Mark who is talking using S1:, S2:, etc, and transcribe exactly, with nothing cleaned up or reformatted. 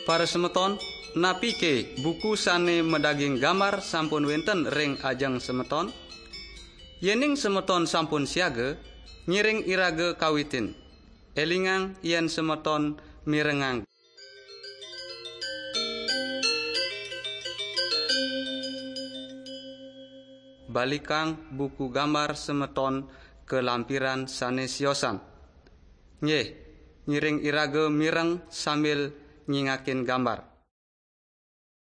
S1: Para semeton, napike buku sane medaging gambar sampun wenten ring ajeng semeton? Yening semeton sampun siaga, ngiring irage kawitin. Elingang yen semeton mirengang. Balikang buku gambar semeton ke lampiran sanesiosan. Nye, ngiring irage mireng sambil nyingakin gambar.